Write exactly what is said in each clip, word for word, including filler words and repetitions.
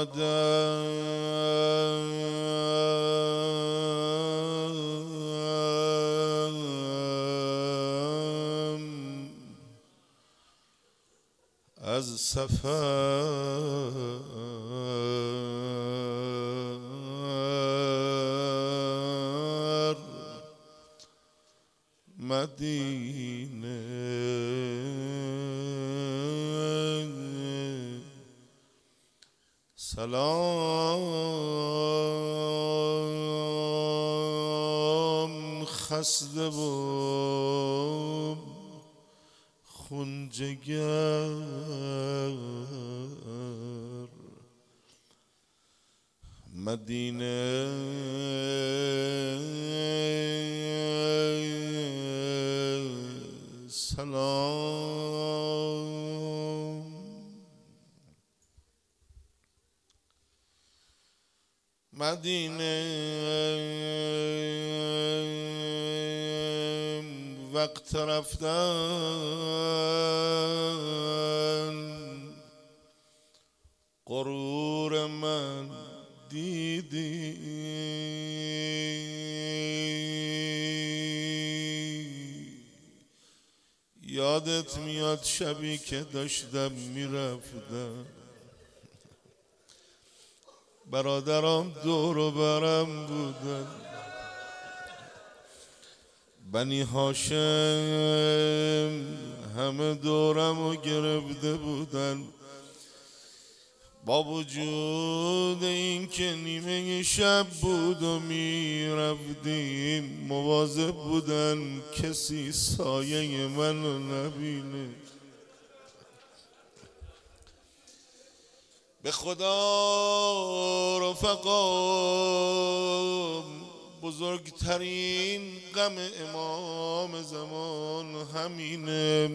آمدم از سفر مدینه سلام خسته و خون جگر مدینه سلام مدینه وقت رفتن غرور من دیدی یادت میاد شبی که داشتم میرفتم برادرام دور و برم بودن بنی هاشم همه دورمو گرفته بودن با وجود این که نیمه شب بود و میرفتیم مواظب بودن کسی سایه منو نبینه به خدا رفقا بزرگترین غم امام زمان همینه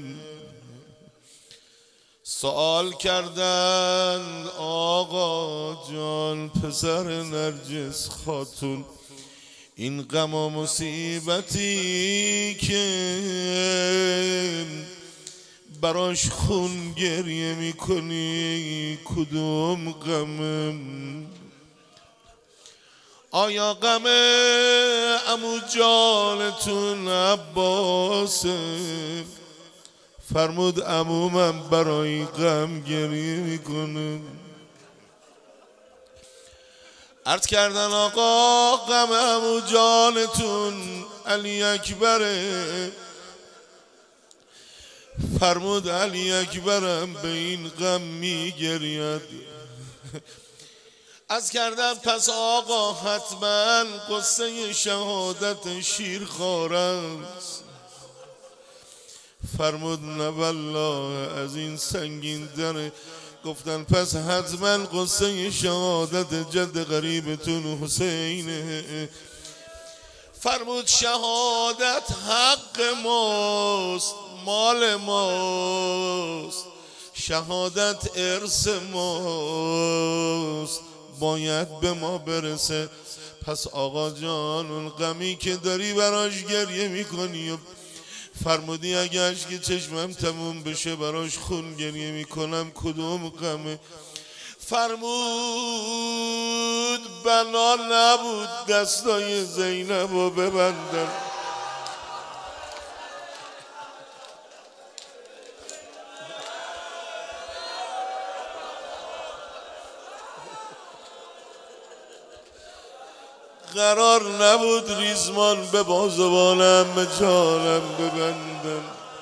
سوال کردن آقا جان پسر نرجس خاتون این غم و مصیبتی که براش خون گریه میکنی کدوم غمم آیا غم عمو جانتون عباسه فرمود عمومم برای غم گریه میکنم عرض کردن آقا غم عمو جانتون علی اکبره فرمود علی اکبرم به این غم میگرید از کردم پس آقا حتما قصه شهادت شیرخوار است فرمود نه والله از این سنگین دره گفتن پس حتما قصه شهادت جد غریبتون حسینه فرمود شهادت حق ماست مال ماست شهادت ارث ماست باید به ما برسه پس آقا جان اون غمی که داری براش گریه میکنی فرمودی اگه اشک چشمم تموم بشه براش خون گریه میکنم کدوم غمه فرمود بنا نبود دستای زینب رو ببندن قرار نبود ریزمان به بازوانم جانم ببندم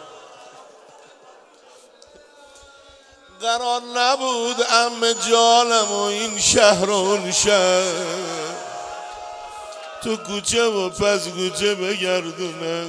قرار نبود ام جانم و این شهر و اون شهر تو کوچه و پس کوچه بگردونم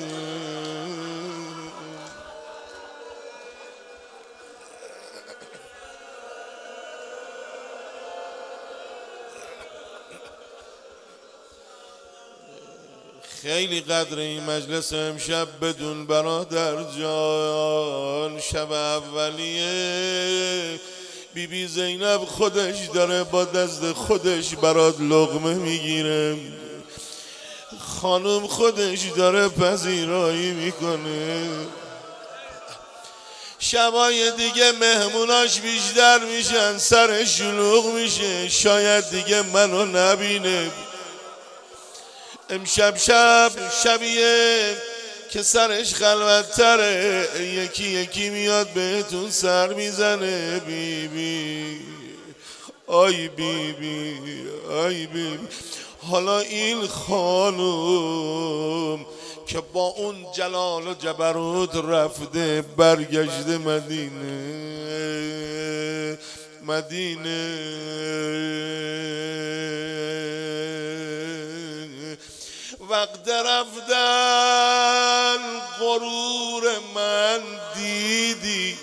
خیلی قدر این مجلس امشب بدون برادر جان شب اولیه بی بی زینب خودش داره با دست خودش برات لقمه میگیره خانم خودش داره پذیرایی میکنه شبای دیگه مهموناش بیشتر میشن، سر شلوغ میشه، شاید دیگه منو نبینه. امشب شب شبیه که سرش خلوت‌تره، یکی یکی میاد بهتون سر میزنه. بی بی آی بی بی آی بی بی. حالا این خانوم که با اون جلال و جبروت رفته برگشته مدینه مدینه وقت رفتن غرور من دیدی،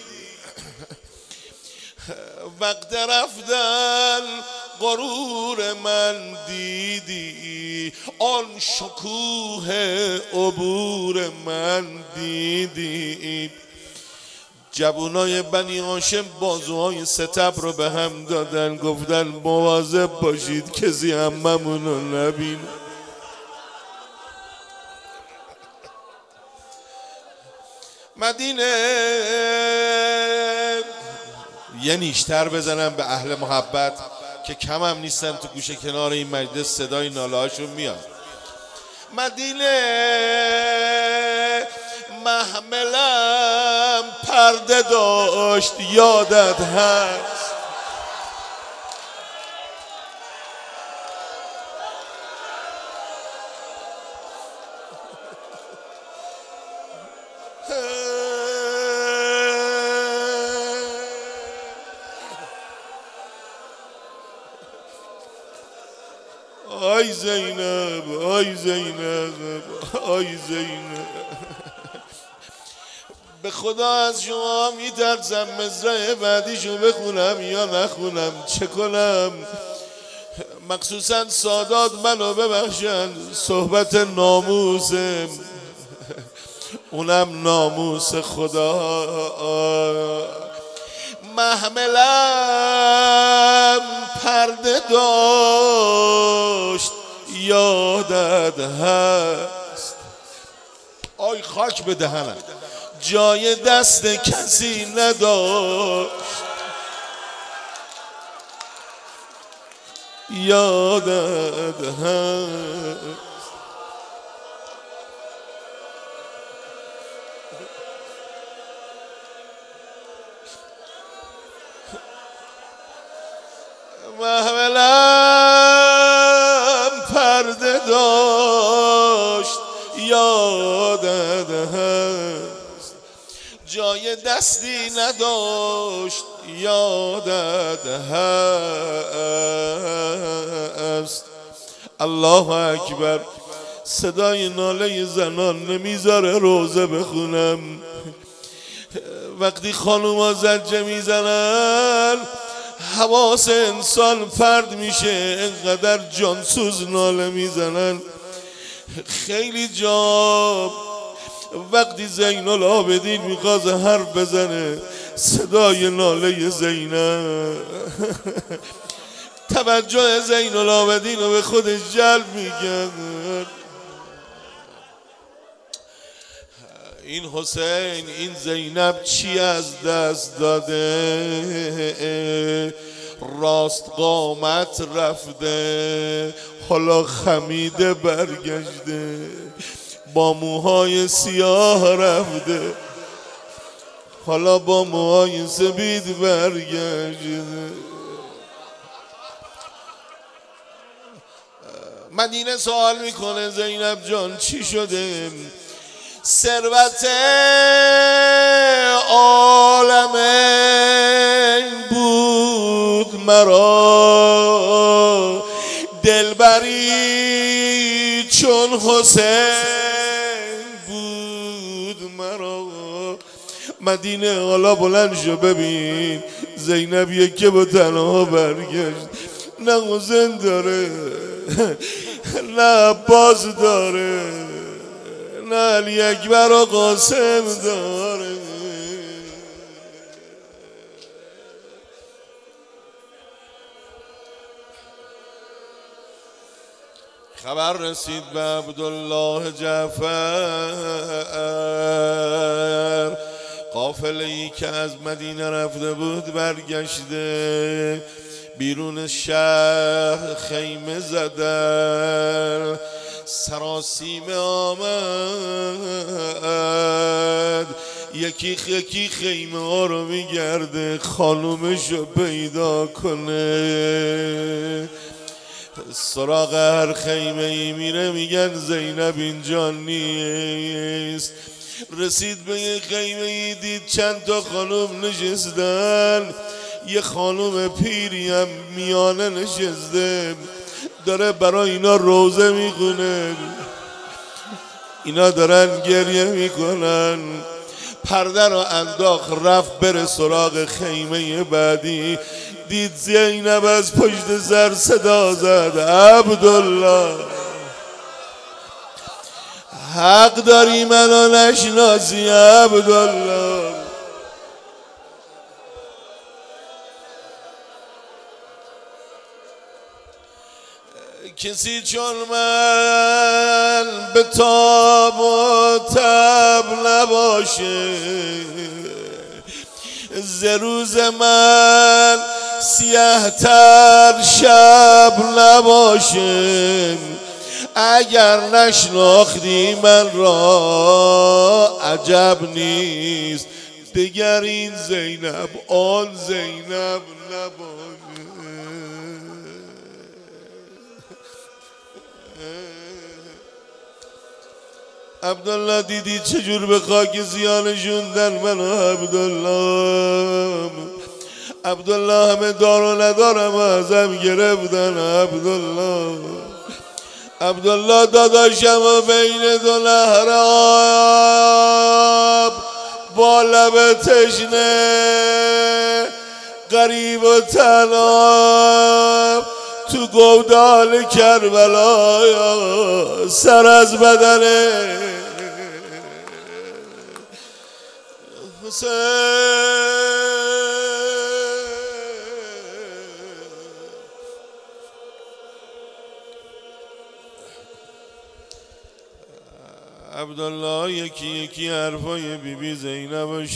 وقت رفتن غرور من دیدی، آن شکوه عبور من دیدی. جوانای بنی هاشم بازوهای ستبر رو به هم دادن، گفتن مواظب باشید کسی عممونو نبینه. مدینه یه نیشتر بزنم به اهل محبت که کم هم نیستن تو گوشه کنار این مجلس، صدای ناله هاشون میاد. مدینه محملم پرده داشت یادت هست، آی زینب آی زینب آی زینب. به خدا از شما میترسم مصرع بعدیشو بخونم یا نخونم، چه کنم؟ مخصوصا سادات منو ببخشن، صحبت ناموسه، اونم ناموس خدا. محملم پرده داشت یادت هست، آی خاک به دهنم، جای دست کسی نداشت یادت هست. محملم پرده داشت یادت هست، جای دستی نداشت یادت هست. الله اکبر. صدای ناله زنان نمیذاره روزه بخونم. وقتی خانوما زجه میزنن حواس انسان پرد میشه، انقدر جانسوز ناله میزنن. خیلی جا وقتی زین العابدین میخواست حرف بزنه، صدای ناله زینب توجه زین العابدین رو به خودش جلب میکرد. این حسین، این زینب چی از دست داده؟ راست قامت رفته، حالا خمیده برگشته، با موهای سیاه رفته، حالا با موهای سپید برگشته. مدینه سوال میکنه زینب جان چی شده؟ ثروت عالم بود مرا، دلبری چون حسین بود مرا. مدینه حالا بلند شو ببین زینب یکی با تنها برگشت، نه حسین داره نه عباس داره نه علی اکبر و قاسم داره. خبر رسید به عبدالله جعفر، قافله ای که از مدینه رفته بود برگشته، بیرون شهر خیمه زدن، سراسیمه آمد، یکی یکی خیمه ها رو میگرده خانومشو پیدا کنه. سراغ هر خیمه ای میره میگن زینب اینجا نیست. رسید به یه خیمه ای دید چند تا خانوم نشستن، یه خانوم پیری هم میانه نشسته داره برای اینا روزه میخونه، اینا دارن گریه میکنن. پرده رو انداخت رفت بره سراغ خیمه بعدی، دید زینب از پشت سر صدا زد عبدالله حق داری منو نشناسی عبدالله. کسی چون من به تاب و تب نباشه، ز روز من سیاه تر شب نباشه. اگر نشناختی من را عجب نیست، دگر این زینب آن زینب نباشه. عبدالله دیدی چجور به خاک زیانشوندن منو عبدالله. عبدالله همه دار و ندارم ازم گرفتن عبدالله. عبدالله داداشم و بین دو نهر آب با لب تشنه غریب و تنها تو گودال کربلا سر از بدن حسین. عبدالله یکی یکی حرفای بی بی زینب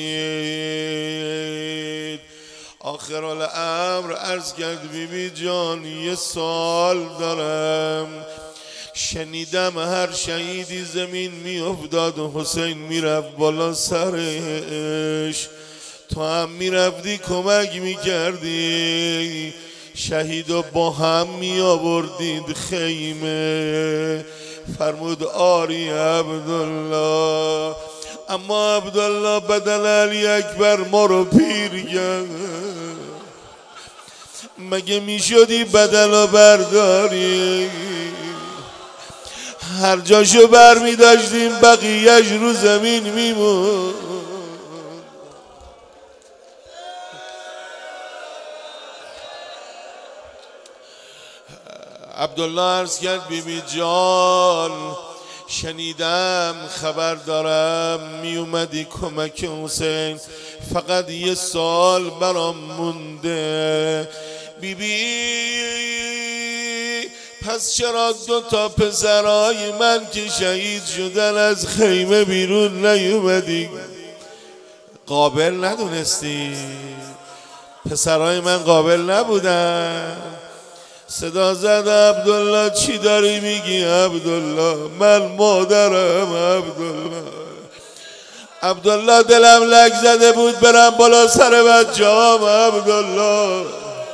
شنید. آخر الامر عرض کرد بی بی جان یه سوال دارم. شنیدم هر شهیدی زمین می افتاد و حسین می رفت بالا سرش، تو هم می رفتی کمک می کردی، شهید و با هم می آوردید خیمه. فرمود آری عبدالله. اما عبدالله بدل علی اکبر ما رو پیر کرد، مگه می شدی بدل و برداری؟ هر جاشو بر می داشتیم بقیهش رو زمین می موند. عبدالله عرض کرد بی بی جان شنیدم خبر دارم می اومدی کمک حسین، فقط یه سال برام مونده. بی بی پس چرا دو تا پسرای من که شهید شدن از خیمه بیرون نیومدی؟ قابل ندونستی؟ پسرای من قابل نبودن؟ صدا زد عبدالله چی داری میگی عبدالله؟ من مادرم عبدالله. عبدالله دلم لک زده بود برم بالا سر بچه‌ام عبدالله.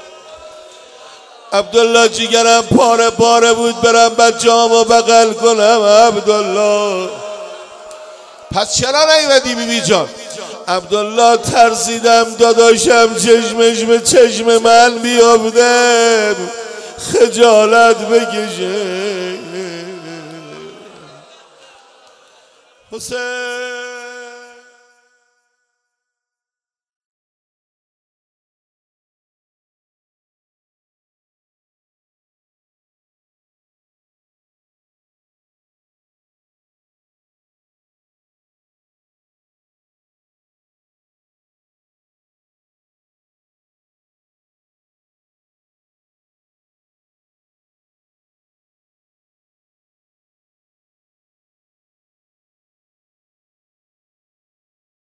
عبدالله جیگرم پاره پاره بود برم بچه‌امو بغل کنم عبدالله. پس چرا نیومدی بی بی جان؟ عبدالله ترسیدم داداشم چشمش به چشم من بیافته خجالت بکشه. حسین